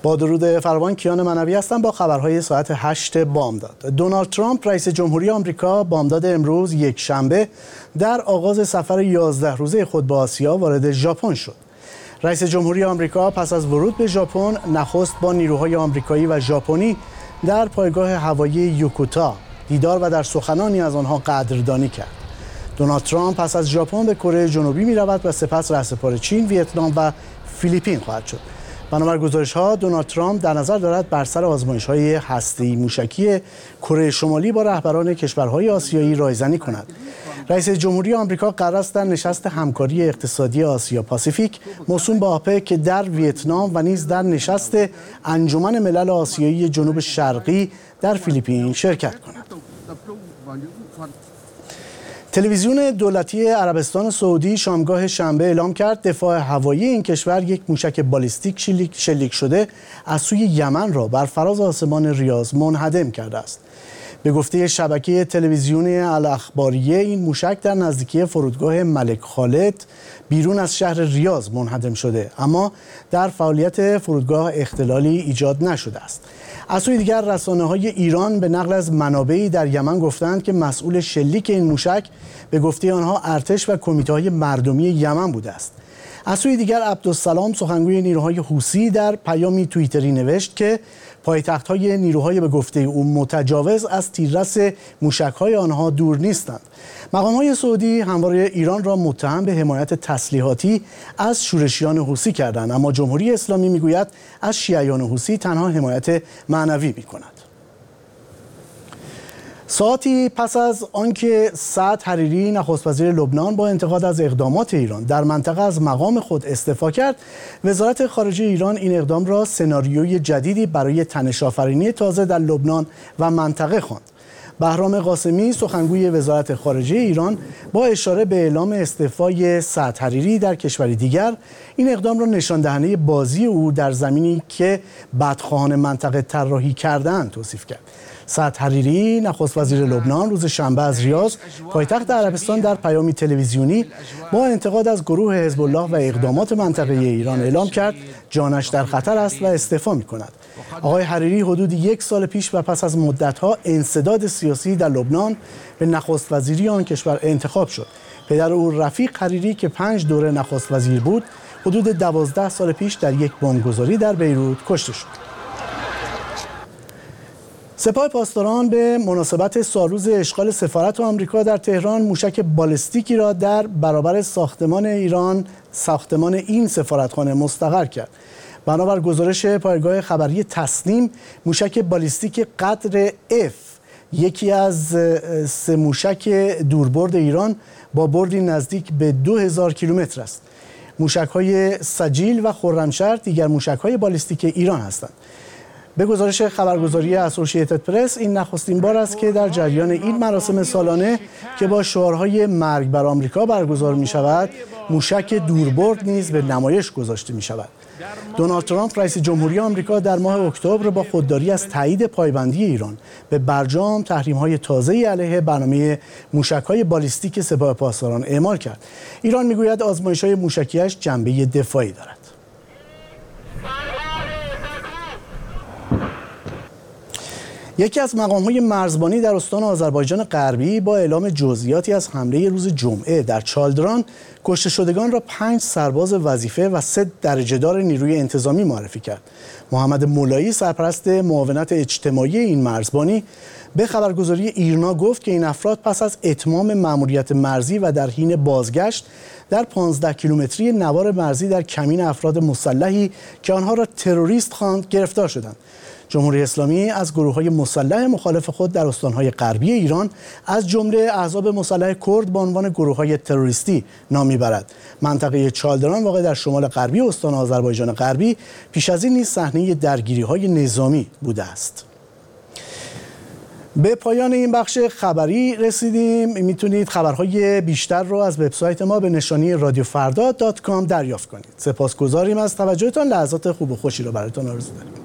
با درود فراوان، کیان منوی هستم با خبرهای ساعت 8 بامداد. دونالد ترامپ رئیس جمهوری آمریکا بامداد امروز یک شنبه در آغاز سفر 11 روزه خود به آسیا وارد ژاپن شد. رئیس جمهوری آمریکا پس از ورود به ژاپن نخست با نیروهای آمریکایی و ژاپنی در پایگاه هوایی یوکوتا دیدار و در سخنانی از آنها قدردانی کرد. دونالد ترامپ پس از ژاپن به کره جنوبی می‌رود و سپس رهسپار چین، ویتنام و فیلیپین خواهد شد. بنابر گزارش‌ها دونالد ترامپ در نظر دارد بر سر آزمایش‌های هسته‌ای موشکی کره شمالی با رهبران کشورهای آسیایی رایزنی کند. رئیس جمهوری آمریکا قرار است در نشست همکاری اقتصادی آسیا پاسیفیک موسوم به آپک در ویتنام و نیز در نشست انجمن ملل آسیایی جنوب شرقی در فیلیپین شرکت کند. تلویزیون دولتی عربستان سعودی شامگاه شنبه اعلام کرد دفاع هوایی این کشور یک موشک بالیستیک شلیک شده از سوی یمن را بر فراز آسمان ریاض منهدم کرده است. به گفته شبکه تلویزیونی الاخباریه این موشک در نزدیکی فرودگاه ملک خالد بیرون از شهر ریاض منهدم شده، اما در فعالیت فرودگاه اختلالی ایجاد نشده است. از سوی دیگر رسانه‌های ایران به نقل از منابعی در یمن گفتند که مسئول شلیک این موشک به گفته آنها ارتش و کمیته‌های مردمی یمن بوده است. از سوی دیگر عبدالسلام سخنگوی نیروهای حوثی در پیامی توییتری نوشت که پایتخت‌های نیروهای به گفته او متجاوز از تیررس موشک‌های آنها دور نیستند. مقام‌های سعودی همواره ایران را متهم به حمایت تسلیحاتی از شورشیان حوثی کردند، اما جمهوری اسلامی میگوید از شیعیان حوثی تنها حمایت معنوی می‌کند. ساعتی پس از آنکه سعد حریری نخست وزیر لبنان با انتقاد از اقدامات ایران در منطقه از مقام خود استعفا کرد، وزارت خارجه ایران این اقدام را سناریوی جدیدی برای تنش‌آفرینی تازه در لبنان و منطقه خواند. بهرام قاسمی سخنگوی وزارت خارجه ایران با اشاره به اعلام استعفای سعد حریری در کشوری دیگر این اقدام را نشان دهنده بازی او در زمینی که بدخواهان منطقه طراحی کردند توصیف کرد. سعد حریری نخست وزیر لبنان روز شنبه از ریاض پایتخت عربستان در پیامی تلویزیونی با انتقاد از گروه حزب الله و اقدامات منطقه ایران اعلام کرد جانش در خطر است و استعفا می‌کند. آقای حریری حدود یک سال پیش و پس از مدت‌ها انسداد سیاسی در لبنان به نخست وزیری آن کشور انتخاب شد. پدر او رفیق حریری که 5 دوره نخست وزیر بود، حدود 12 سال پیش در یک بمبگذاری در بیروت کشته شد. سپاه پاسداران به مناسبت سالروز اشغال سفارت آمریکا در تهران موشک بالستیکی را در برابر ساختمان این سفارتخانه مستقر کرد. بنابر گزارش پایگاه خبری تسنیم، موشک بالستیک قدر F یکی از 3 موشک دوربرد ایران با بردی نزدیک به 2000 کیلومتر است. موشک‌های سجیل و خرمشهر دیگر موشک‌های بالستیک ایران هستند. به گزارش خبرگزاری اسوسییتد پرس این نخستین بار است که در جریان این مراسم سالانه که با شعارهای مرگ بر آمریکا برگزار می شود، موشک دوربرد نیز به نمایش گذاشته می شود. دونالد ترامپ رئیس جمهوری آمریکا در ماه اکتبر با خودداری از تایید پایبندی ایران به برجام تحریم‌های تازه‌ای علیه برنامه موشک‌های بالیستیک سپاه پاسداران اعمال کرد. ایران می‌گوید آزمایش‌های موشکی‌اش جنبه دفاعی دارد. یکی از مقام‌های مرزبانی در استان آذربایجان غربی با اعلام جزئیاتی از حمله روز جمعه در چالدران کشته شدگان را 5 سرباز وظیفه و 3 درجه‌دار نیروی انتظامی معرفی کرد. محمد مولایی سرپرست معاونت اجتماعی این مرزبانی به خبرگزاری ایرنا گفت که این افراد پس از اتمام مأموریت مرزی و در حین بازگشت در 15 کیلومتری نوار مرزی در کمین افراد مسلحی که آنها را تروریست خواند گرفتار شدند. جمهوری اسلامی از گروه‌های مسلح مخالف خود در استان‌های غربی ایران از جمله احزاب مسلح کرد به عنوان گروه‌های تروریستی نام می‌برد. منطقه چالدران واقع در شمال غربی استان آذربایجان غربی پیش از این نیز صحنه درگیری‌های نظامی بوده است. به پایان این بخش خبری رسیدیم. میتونید خبرهای بیشتر رو از وبسایت ما به نشانی رادیوفردا.com دریافت کنید. سپاسگزاریم از توجهتان. لحظات خوب و خوشی رو براتون آرزو داریم.